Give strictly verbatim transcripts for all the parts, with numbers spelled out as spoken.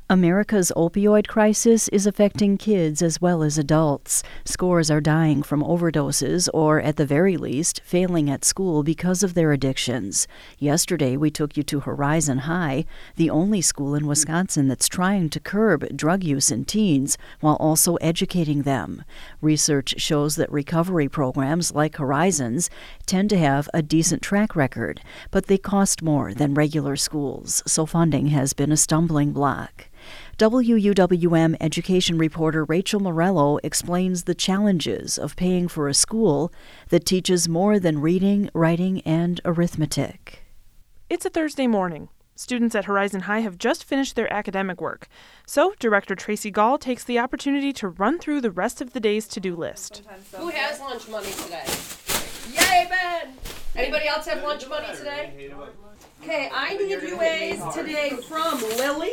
America's opioid crisis is affecting kids as well as adults. Scores are dying from overdoses or, at the very least, failing at school because of their addictions. Yesterday, we took you to Horizon High, the only school in Wisconsin that's trying to curb drug use in teens while also educating them. Research shows that recovery programs like Horizon's tend to have a decent track record, but they cost more than regular schools, so funding has been a stumbling block. W U W M education reporter Rachel Morello explains the challenges of paying for a school that teaches more than reading, writing, and arithmetic. It's a Thursday morning. Students at Horizon High have just finished their academic work, so Director Tracy Gall takes the opportunity to run through the rest of the day's to-do list. Who has lunch money today? Yay, Ben! Anybody else have lunch money today? Okay, I need U As today from Lily,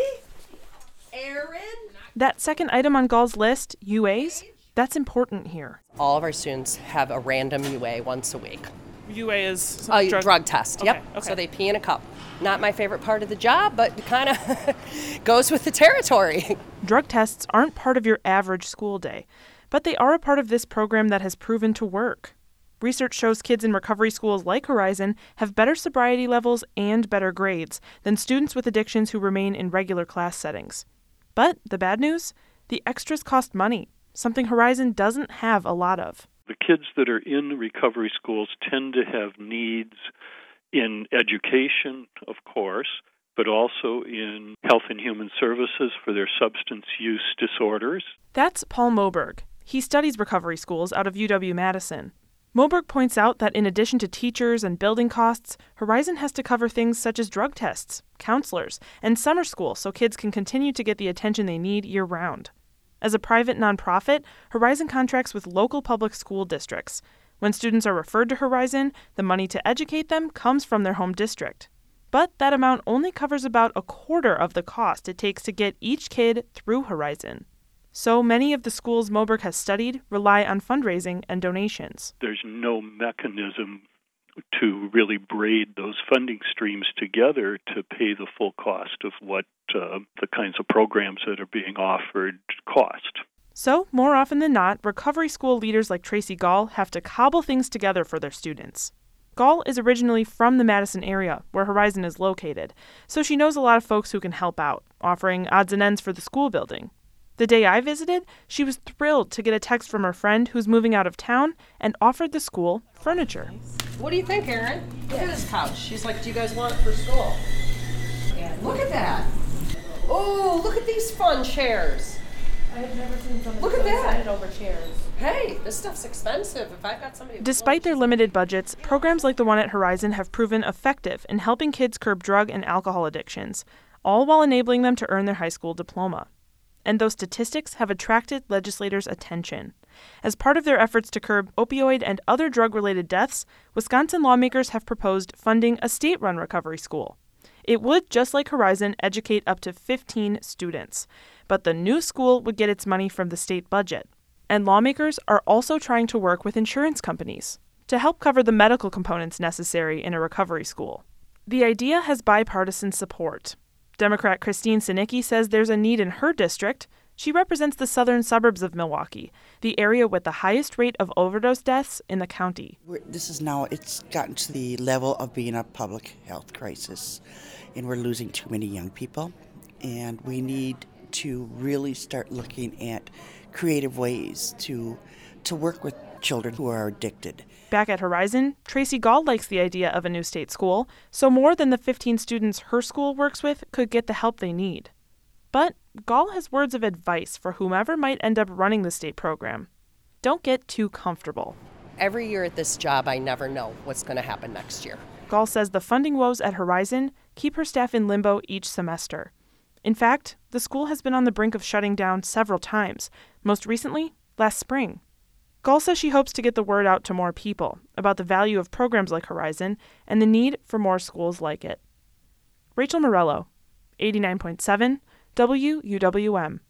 Aaron. That second item on Gall's list, U As, that's important here. All of our students have a random U A once a week. U A is a drug, drug test, okay, yep. Okay. So they pee in a cup. Not my favorite part of the job, but kind of goes with the territory. Drug tests aren't part of your average school day, but they are a part of this program that has proven to work. Research shows kids in recovery schools like Horizon have better sobriety levels and better grades than students with addictions who remain in regular class settings. But the bad news? The extras cost money, something Horizon doesn't have a lot of. The kids that are in recovery schools tend to have needs in education, of course, but also in health and human services for their substance use disorders. That's Paul Moberg. He studies recovery schools out of U W-Madison. Moberg points out that in addition to teachers and building costs, Horizon has to cover things such as drug tests, counselors, and summer school so kids can continue to get the attention they need year-round. As a private nonprofit, Horizon contracts with local public school districts. When students are referred to Horizon, the money to educate them comes from their home district. But that amount only covers about a quarter of the cost it takes to get each kid through Horizon. So many of the schools Moberg has studied rely on fundraising and donations. There's no mechanism to really braid those funding streams together to pay the full cost of what uh, the kinds of programs that are being offered cost. So, more often than not, recovery school leaders like Tracy Gall have to cobble things together for their students. Gall is originally from the Madison area, where Horizon is located, so she knows a lot of folks who can help out, offering odds and ends for the school building. The day I visited, she was thrilled to get a text from her friend who's moving out of town and offered the school furniture. What do you think, Aaron? Look at this couch. She's like, do you guys want it for school? Yeah. Look at that. Oh, look at these fun chairs. I've never seen something look so at that. excited over chairs. Hey, this stuff's expensive. If I've got somebody... Despite their limited budgets, programs like the one at Horizon have proven effective in helping kids curb drug and alcohol addictions, all while enabling them to earn their high school diploma. And those statistics have attracted legislators' attention. As part of their efforts to curb opioid and other drug-related deaths, Wisconsin lawmakers have proposed funding a state-run recovery school. It would, just like Horizon, educate up to fifteen students. But the new school would get its money from the state budget. And lawmakers are also trying to work with insurance companies to help cover the medical components necessary in a recovery school. The idea has bipartisan support. Democrat Christine Sinicki says there's a need in her district. She represents the southern suburbs of Milwaukee, the area with the highest rate of overdose deaths in the county. We're, this is now, it's gotten to the level of being a public health crisis, and we're losing too many young people, and we need to really start looking at creative ways to to work with children who are addicted. Back at Horizon, Tracy Gall likes the idea of a new state school, so more than the fifteen students her school works with could get the help they need. But Gall has words of advice for whomever might end up running the state program. Don't get too comfortable. Every year at this job, I never know what's going to happen next year. Gall says the funding woes at Horizon keep her staff in limbo each semester. In fact, the school has been on the brink of shutting down several times, most recently last spring. Gall says she hopes to get the word out to more people about the value of programs like Horizon and the need for more schools like it. Rachel Morello, eighty-nine point seven W U W M.